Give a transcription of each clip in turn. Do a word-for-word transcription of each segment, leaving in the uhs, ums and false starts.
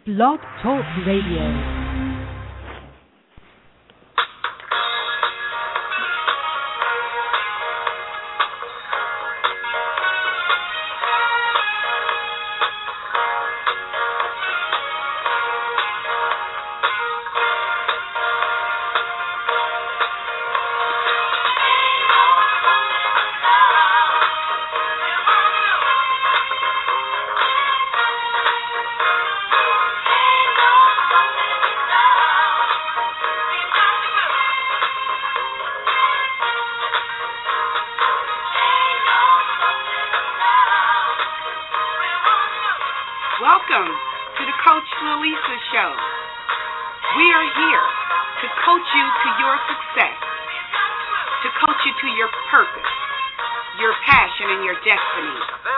Blog Talk Radio. Welcome to the Coach Lalisa Show. We are here to coach you to your success, to coach you to your purpose, your passion, and your destiny.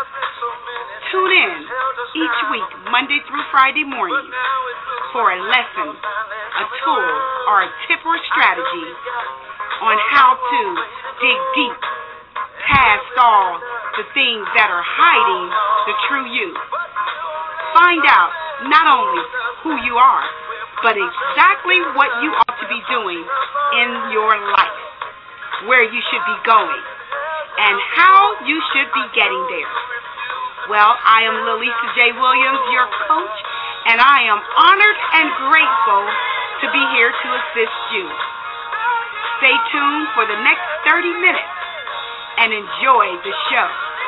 Tune in each week, Monday through Friday morning, for a lesson, a tool, or a tip or strategy on how to dig deep past all the things that are hiding the true you. Find out not only who you are, but exactly what you ought to be doing in your life, where you should be going, and how you should be getting there. Well, I am Lalisa J. Williams, your coach, and I am honored and grateful to be here to assist you. Stay tuned for the next thirty minutes and enjoy the show.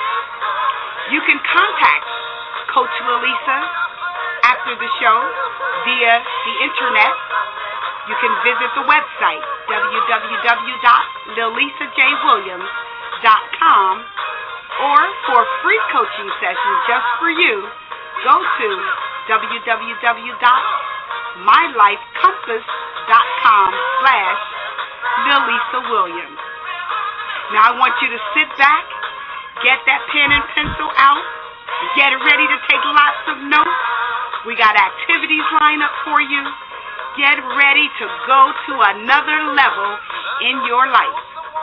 You can contact Coach Lalisa after the show via the internet. You can visit the website w w w dot lalisa j williams dot com, or for free coaching sessions just for you, go to w w w dot my life compass dot com slash lalisa williams. Now I want you to sit back, get that pen and pencil out, get ready to take lots of notes. We got activities lined up for you. Get ready to go to another level in your life.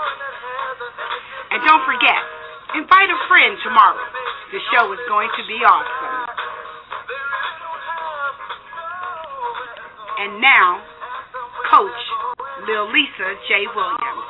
And don't forget, invite a friend tomorrow. The show is going to be awesome. And now, Coach Lalisa J. Williams.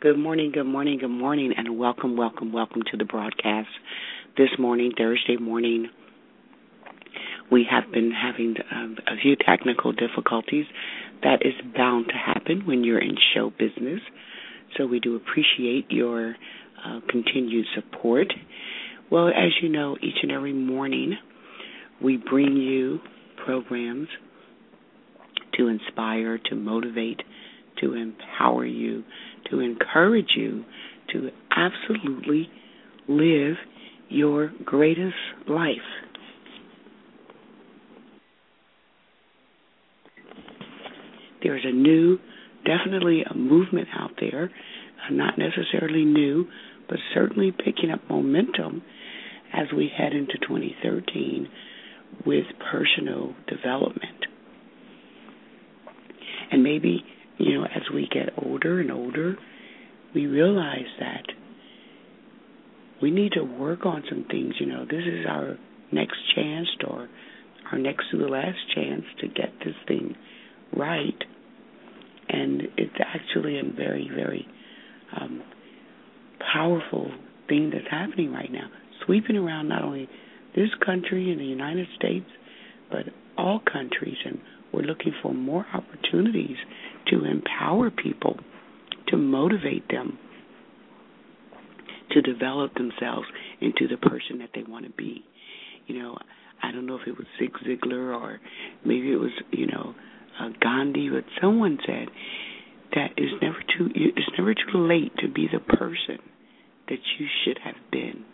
Good morning, good morning, good morning, and welcome, welcome, welcome to the broadcast. This morning, Thursday morning, we have been having um, a few technical difficulties. That is bound to happen when you're in show business. So we do appreciate your uh, continued support. Well, as you know, each and every morning, we bring you programs to inspire, to motivate, to empower you, to encourage you to absolutely live your greatest life. There's a new, definitely a movement out there, uh, not necessarily new, but certainly picking up momentum as we head into twenty thirteen with personal development. And maybe, you know, as we get older and older, we realize that we need to work on some things. You know, this is our next chance or our next to the last chance to get this thing right. And it's actually a very, very um, powerful thing that's happening right now, sweeping around not only this country and the United States, but all countries. And we're looking for more opportunities to empower people, to motivate them, to develop themselves into the person that they want to be. You know, I don't know if it was Zig Ziglar or maybe it was, you know, uh, Gandhi, but someone said that it's never too it's never too late to be the person that you should have been,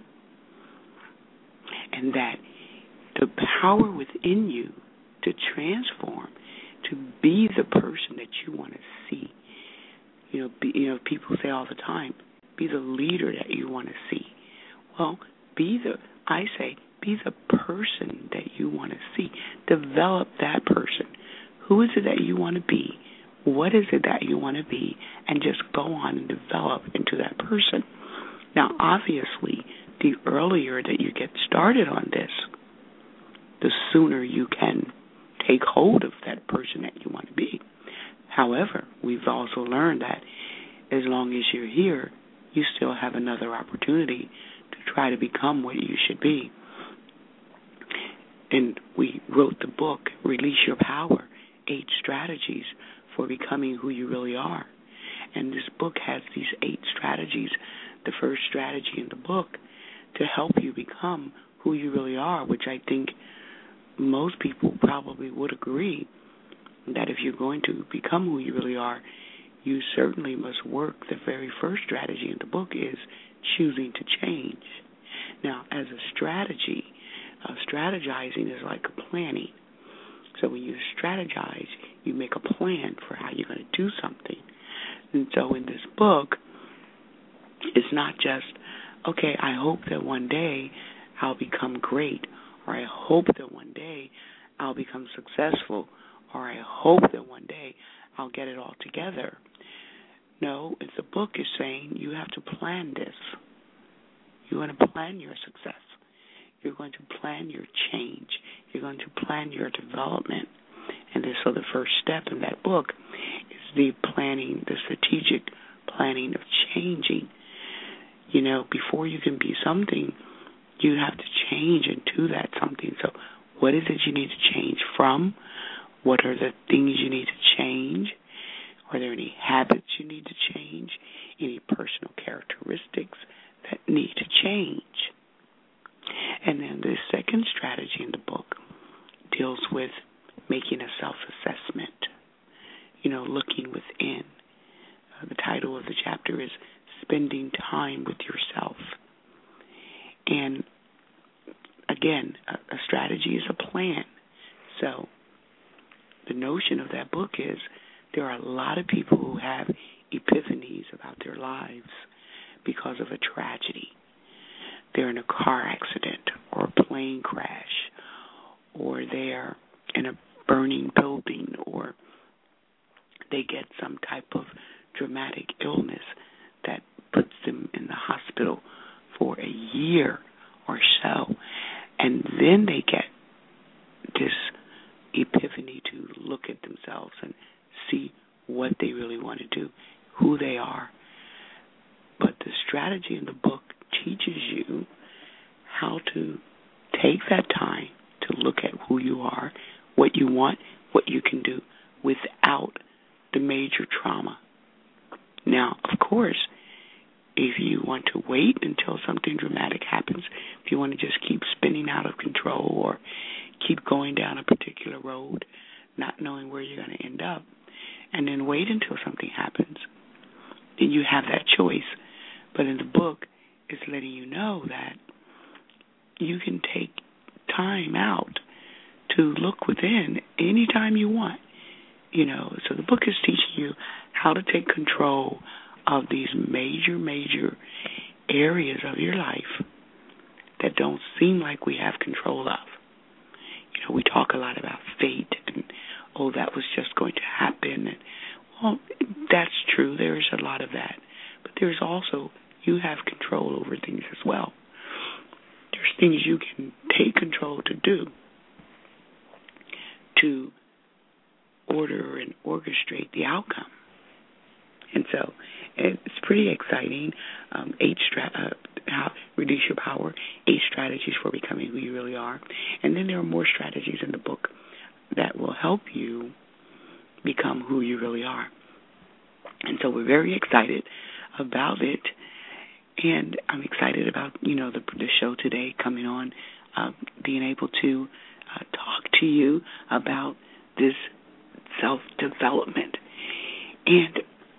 and that the power within you to transform, to be the person that you want to see. You know, be, you know, people say all the time, be the leader that you want to see. Well, be the, I say, be the person that you want to see. Develop that person. Who is it that you want to be? What is it that you want to be? And just go on and develop into that person. Now, obviously, the earlier that you get started on this, the sooner you can take hold of that person that you want to be. However, we've also learned that as long as you're here, you still have another opportunity to try to become what you should be. And we wrote the book, Release Your Power, Eight Strategies for Becoming Who You Really Are. And this book has these eight strategies, the first strategy in the book, to help you become who you really are, which I think most people probably would agree that if you're going to become who you really are, you certainly must work. The very first strategy in the book is choosing to change. Now, as a strategy, uh, strategizing is like planning. So when you strategize, you make a plan for how you're going to do something. And so in this book, it's not just, okay, I hope that one day I'll become great, or I hope that one day I'll become successful, or I hope that one day I'll get it all together. No, if the book is saying you have to plan this. You're going to plan your success. You're going to plan your change. You're going to plan your development. And this, so the first step in that book is the planning, the strategic planning of changing. You know, before you can be something, you have to change into that something. So what is it you need to change from? What are the things you need to change? Are there any habits you need to change? Any personal characteristics that need to change? And then the second strategy in the book deals with making a self-assessment, you know, looking within. Uh, the title of the chapter is Spending Time with Yourself. And again, a, a strategy is a plan. So the notion of that book is there are a lot of people who have epiphanies about their lives because of a tragedy. They're in a car accident or a plane crash, or they're in a burning building, or they get some type of dramatic illness that puts them in the hospital for a year or so. And then they get this epiphany to look at themselves and see what they really want to do, who they are, strategy in the book teaches you how to take that time to look at who you are, what you want, what you can do without the major trauma. Now, of course, if you want to wait until something dramatic happens, if you want to just keep spinning out of control or keep going down a particular road, not knowing where you're going to end up, and then wait until something happens, then you have that choice. But in the book, it's letting you know that you can take time out to look within anytime you want. You know, so the book is teaching you how to take control of these major, major areas of your life that don't seem like we have control of. You know, we talk a lot about fate and, oh, that was just going to happen. And, well, that's true. There's a lot of that. But there's also, you have control over things as well. There's things you can take control to do, to order and orchestrate the outcome. And so it's pretty exciting. Um, eight stra- uh, how reduce your power, eight strategies for becoming who you really are. And then there are more strategies in the book that will help you become who you really are. And so we're very excited about it. And I'm excited about, you know, the, the show today coming on, uh, being able to uh, talk to you about this self-development. And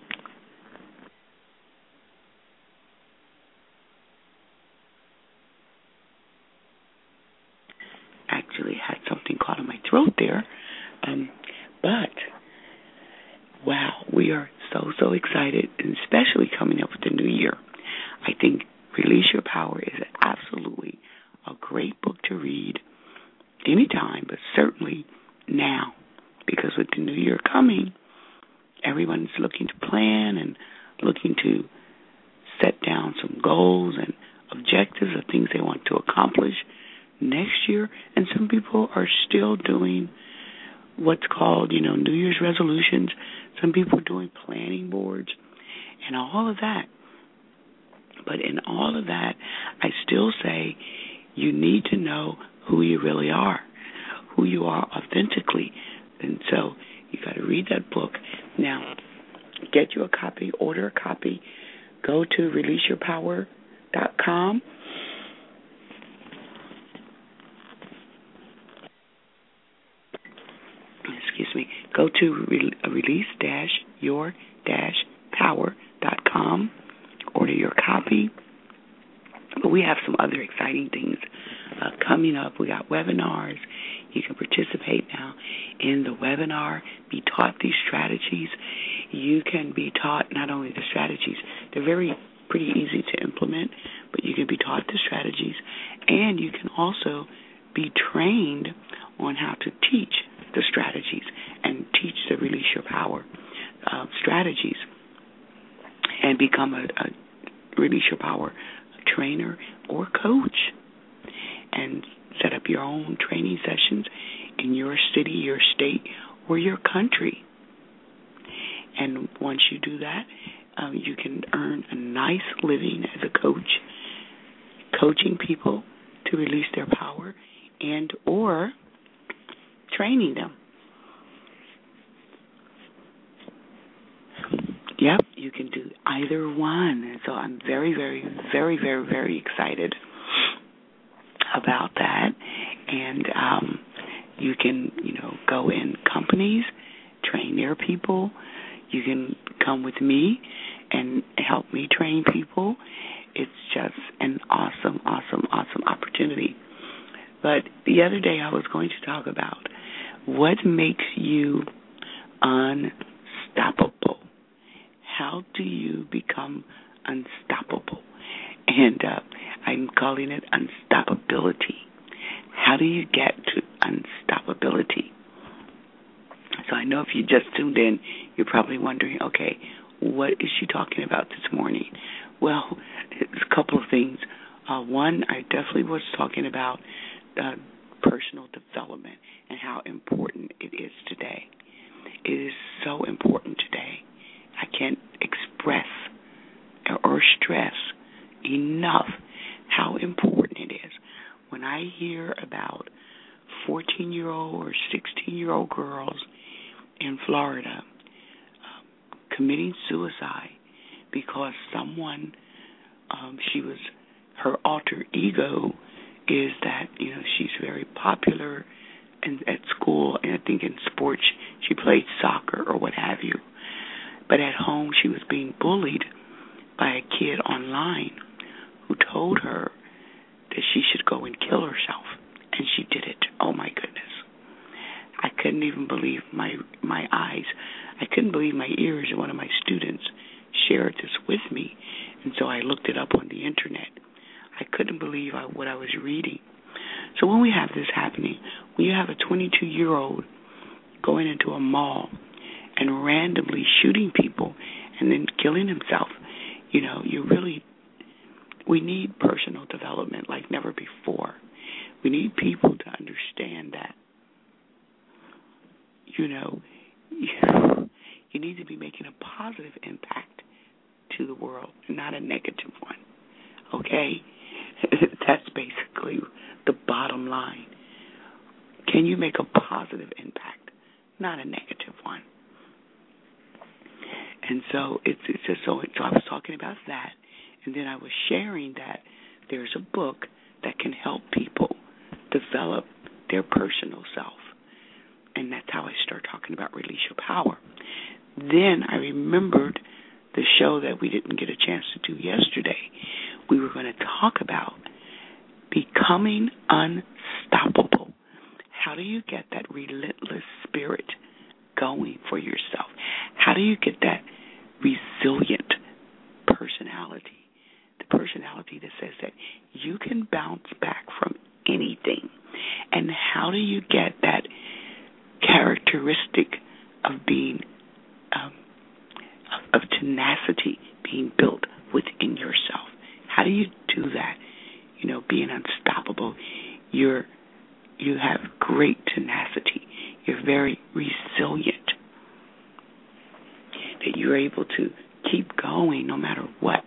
actually had something caught in my throat there. Um, but, wow, we are so, so excited, and especially coming up with the new year. I think Release Your Power is absolutely a great book to read anytime, but certainly now, because with the new year coming, everyone's looking to plan and looking to set down some goals and objectives of things they want to accomplish next year. And some people are still doing what's called, you know, New Year's resolutions. Some people are doing planning boards and all of that. But in all of that, I still say you need to know who you really are, who you are authentically. And so you got to read that book. Now, get you a copy, order a copy. Go to release your power dot com. Excuse me. Go to release your power dot com. Order your copy. But we have some other exciting things uh, coming up. We got webinars. You can participate now in the webinar, be taught these strategies. You can be taught not only the strategies, they're very pretty easy to implement, but you can be taught the strategies, and you can also be trained on how to teach the strategies and teach the Release Your Power uh, strategies and become a, a Release Your Power trainer or coach and set up your own training sessions in your city, your state, or your country. And once you do that, um, you can earn a nice living as a coach, coaching people to release their power and or training them. Yep, you can do either one. So I'm very, very, very, very, very excited about that. And um, you can, you know, go in companies, train their people. You can come with me and help me train people. It's just an awesome, awesome, awesome opportunity. But the other day I was going to talk about what makes you unstoppable. How do you become unstoppable? And uh, I'm calling it unstoppability. How do you get to unstoppability? So I know if you just tuned in, you're probably wondering, okay, what is she talking about this morning? Well, it's a couple of things. Uh, one, I definitely was talking about uh, personal development and how important it is today. It is so important today. I can't express or stress sixteen-year-old girls in Florida uh, committing suicide because someone, um, she was, her alter ego is that, you know, she's very popular in, at school, and I think in sports she played soccer or what have you. But at home she was being bullied by a kid online who told her that she should go and kill herself, and she did it. Oh my goodness. I couldn't even believe my my eyes. I couldn't believe my ears. One of my students shared this with me, and so I looked it up on the internet. I couldn't believe I, what I was reading. So when we have this happening, when you have a twenty-two-year-old going into a mall and randomly shooting people and then killing himself, you know, you really, we need personal development like never before. We need people to understand that, you know, you, you need to be making a positive impact to the world, not a negative one, okay? That's basically the bottom line. Can you make a positive impact, not a negative one? And so it's, it's just so, so I was talking about that, and then I was sharing that there's a book that can help people develop their personal self. And that's how I start talking about Release Your Power. Then I remembered the show that we didn't get a chance to do yesterday. We were going to talk about becoming unstoppable. How do you get that relentless spirit going for yourself? How do you get that resilient personality? The personality that says that you can bounce back from anything. And how do you get that characteristic of being, um, of, of tenacity being built within yourself? How do you do that? You know, being unstoppable. You're, you have great tenacity. You're very resilient. That you're able to keep going no matter what.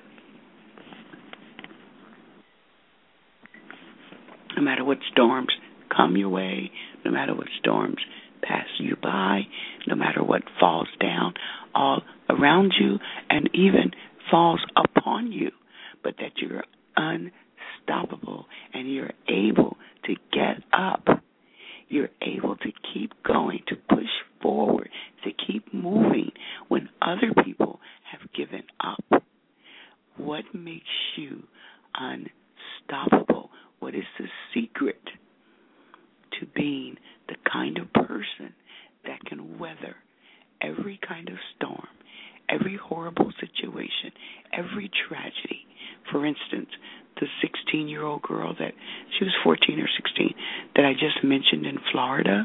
No matter what storms come your way, no matter what storms pass you by, no matter what falls down all around you and even falls upon you, but that you're unstoppable and you're able to get up. You're able to keep going, to push forward, to keep moving when other people have given up. What makes you unstoppable? What is the secret to being the kind of person that can weather every kind of storm, every horrible situation, every tragedy? For instance, the sixteen-year-old girl that, she was fourteen or sixteen, that I just mentioned in Florida,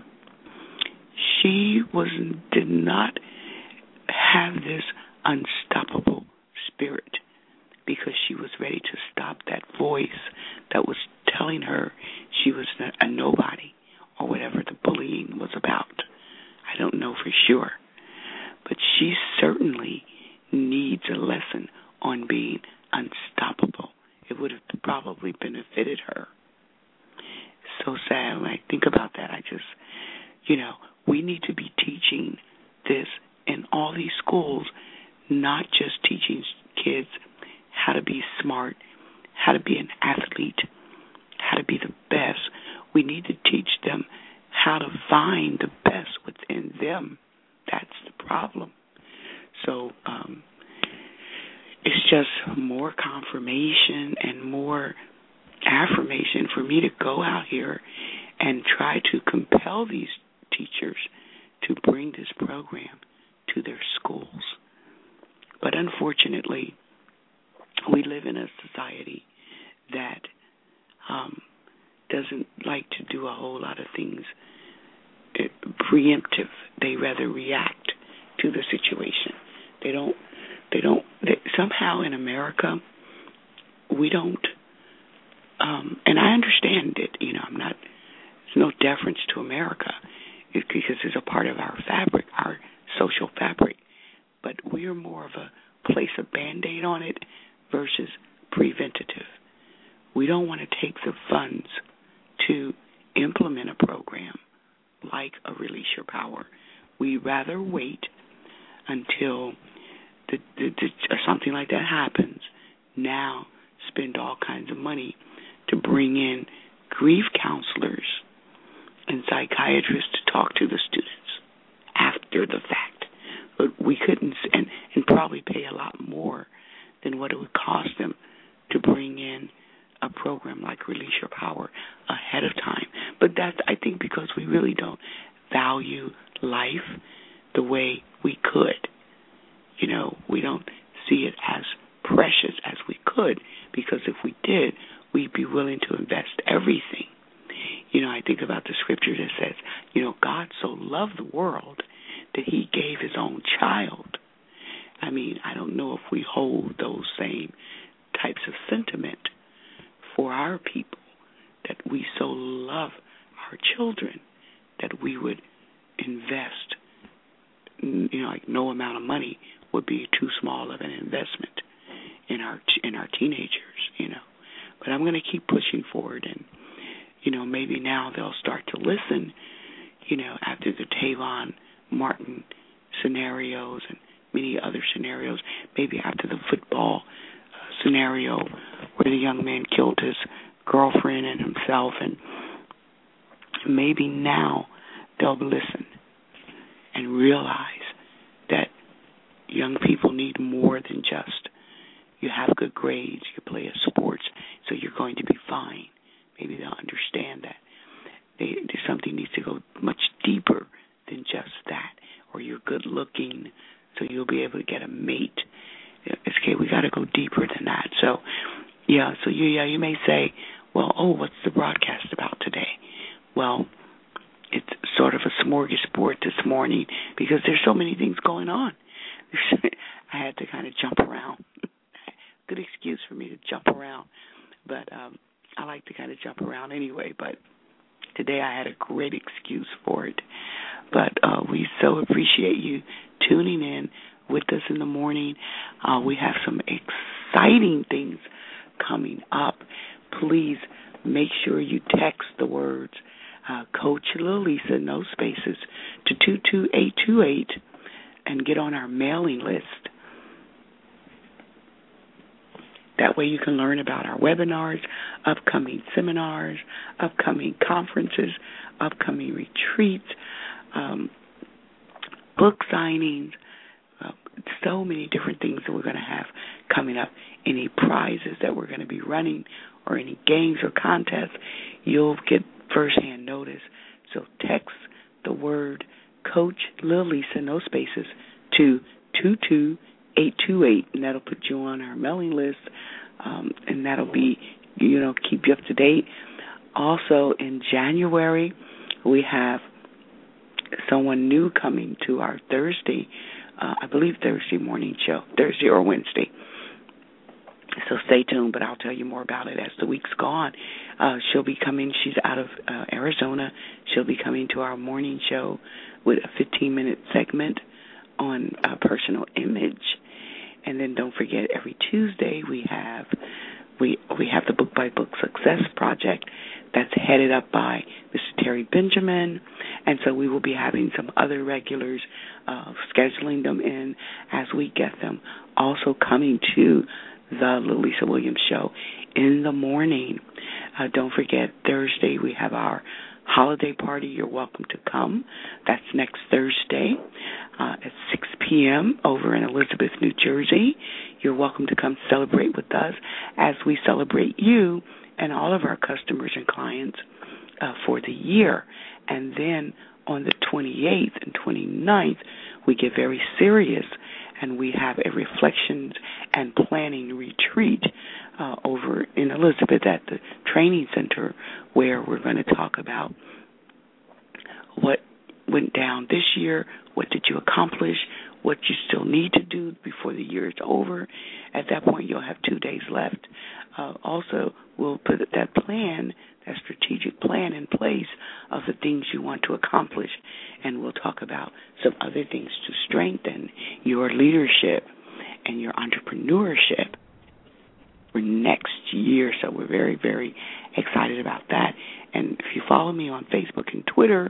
she was did not have this unstoppable spirit because she was ready to stop that voice that was telling her she was a nobody or whatever the bullying was about. I don't know for sure. But she certainly needs a lesson on being unstoppable. It would have probably benefited her. So sad when I think about that. I just, you know, we need to be teaching this in all these schools, not just teaching kids how to be smart, how to be an athlete, how to be the best. We need to teach them how to find the best within them. That's the problem. So um, it's just more confirmation and more affirmation for me to go out here and try to compel these teachers to bring this program to their schools. But unfortunately, we live in a society that um, doesn't like to do a whole lot of things preemptive. They rather react to the situation. They don't, they don't, they, somehow in America, we don't, um, and I understand it, you know, I'm not, there's no deference to America it's because it's a part of our fabric, our social fabric, but we're more of a place a Band-Aid on it versus preventative. We don't want to take the funds to implement a program. like a Release Your Power. We rather wait until the, the, the, or something like that happens. Now spend all kinds of money to bring in grief counselors and psychiatrists to talk to the students after the fact. But we couldn't, and, and probably pay a lot more than what it would cost them to bring in a program like Release Your Power ahead of time. But that's, I think, because we really don't value life the way we could. You know, we don't see it as precious as we could, because if we did, we'd be willing to invest everything. You know, I think about the scripture that says, you know, God so loved the world that he gave his own child. I mean, I don't know if we hold those same types of sentiment for our people, that we so love our children that we would invest, you know, like no amount of money would be too small of an investment in our in our teenagers, you know. But I'm going to keep pushing forward, and, you know, maybe now they'll start to listen, you know, after the Tavon Martin scenarios and many other scenarios, maybe after the football uh, scenario where the young man killed his girlfriend and himself, and maybe now they'll listen and realize that young people need more than just you have good grades, you play a sports, so you're going to be fine. Maybe they'll understand that they, something needs to go much deeper than just that, or you're good looking, so you'll be able to get a mate. It's okay, we got to go deeper than that. So, yeah, so you, yeah, you may say, well, oh, what's the broadcast about today? Well, it's sort of a smorgasbord this morning because there's so many things going on. I had to kind of jump around. Good excuse for me to jump around, but um, I like to kind of jump around anyway. But today I had a great excuse for it. But uh, we so appreciate you tuning in with us in the morning. Uh, we have some exciting things coming up. Please make sure you text the words uh, Coach Lil Lisa, no spaces, to two two eight two eight and get on our mailing list. That way you can learn about our webinars, upcoming seminars, upcoming conferences, upcoming retreats, um, book signings, uh, so many different things that we're going to have coming up. Any prizes that we're going to be running or any games or contests, you'll get firsthand notice. So text the word Coach Lil Lisa, no spaces, to two two eight two eight, and that'll put you on our mailing list, um, and that'll be, you know, keep you up to date. Also, in January, we have someone new coming to our Thursday, uh, I believe Thursday morning show, Thursday or Wednesday. So stay tuned, but I'll tell you more about it as the weeks go on. Uh, she'll be coming. She's out of uh, Arizona. She'll be coming to our morning show with a fifteen-minute segment on uh, personal image. And then don't forget, every Tuesday we have we we have the Book by Book Success Project that's headed up by Mister Terry Benjamin. And so we will be having some other regulars, uh, scheduling them in as we get them. Also coming to the Lil Lisa Williams Show in the morning. Uh, don't forget, Thursday we have our holiday party. You're welcome to come. That's next Thursday uh, at six p.m. over in Elizabeth, New Jersey. You're welcome to come celebrate with us as we celebrate you and all of our customers and clients uh, for the year. And then on the twenty-eighth and twenty-ninth, we get very serious and we have a reflections and planning retreat uh, over in Elizabeth at the training center, where we're going to talk about what went down this year, what did you accomplish, what you still need to do before the year is over. At that point, you'll have two days left. Uh, also, we'll put that plan, that strategic plan in place of the things you want to accomplish, and we'll talk about some other things to strengthen your leadership and your entrepreneurship for next year. So we're very, very excited about that. And if you follow me on Facebook and Twitter,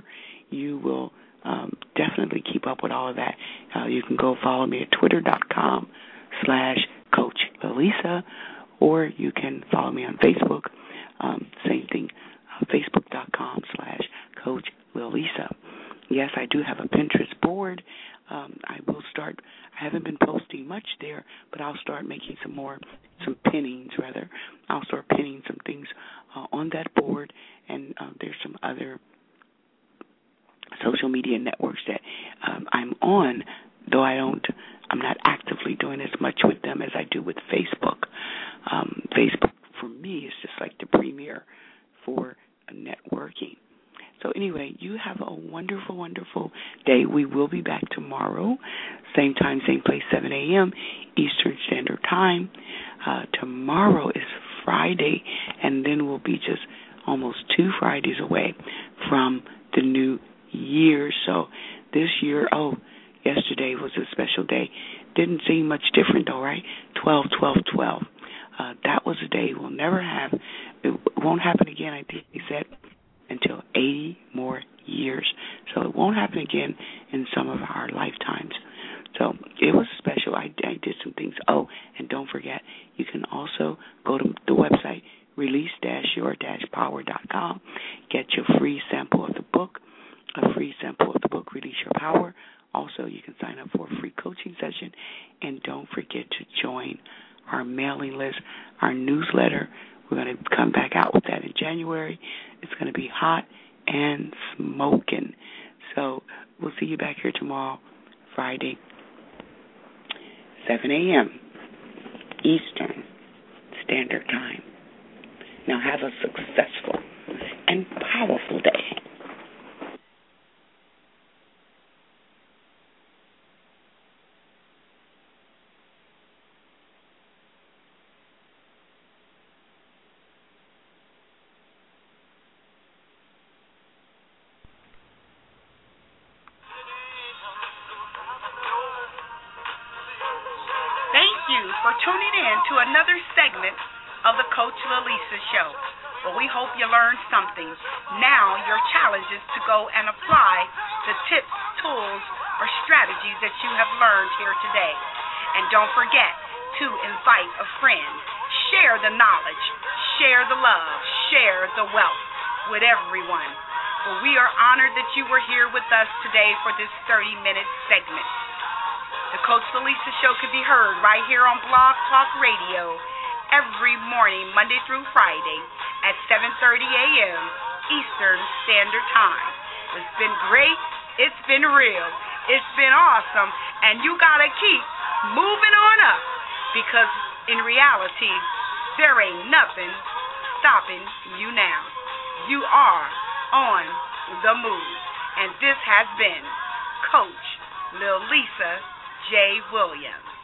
you will um, definitely keep up with all of that. Uh, you can go follow me at twitter.com slash Coach Lalisa, or you can follow me on Facebook. Um, same thing, uh, facebook.com slash Coach Lalisa. Yes, I do have a Pinterest board. Um, I will start, I haven't been posting much there, but I'll start making some more, some pinnings rather. I'll start pinning some things uh, on that board, and uh, there's some other social media networks that um, I'm on, though I don't, I'm not actively doing as much with them as I do with Facebook. Um, Facebook, for me, is just like the premier for networking. So anyway, you have a wonderful, wonderful day. We will be back tomorrow, same time, same place, seven a.m. Eastern Standard Time. Uh, tomorrow is Friday, and then we'll be just almost two Fridays away from the new year. So this year, oh, yesterday was a special day. Didn't seem much different though, right? twelve, twelve, twelve. Uh, that was a day we'll never have. It won't happen again, I think he said, until eighty more years. So it won't happen again in some of our lifetimes. So it was special. I, I did some things. Oh, and don't forget, you can also go to the website, release your power dot com, get your free sample of the book, a free sample of the book, Release Your Power. Also, you can sign up for a free coaching session. And don't forget to join our mailing list, our newsletter. We're going to come back out with that in January. It's going to be hot and smoking. So we'll see you back here tomorrow, Friday, seven a.m. Eastern Standard Time. Now have a successful and powerful day. For tuning in to another segment of the Coach Lalisa Show. Well, we hope you learned something. Now your challenge is to go and apply the tips, tools, or strategies that you have learned here today. And don't forget to invite a friend. Share the knowledge, share the love, share the wealth with everyone. Well, we are honored that you were here with us today for this thirty-minute segment. The Coach Lalisa Show can be heard right here on Blog Talk Radio every morning, Monday through Friday at seven thirty a.m. Eastern Standard Time. It's been great. It's been real. It's been awesome. And you got to keep moving on up, because in reality, there ain't nothing stopping you now. You are on the move. And this has been Coach Lalisa J. Williams.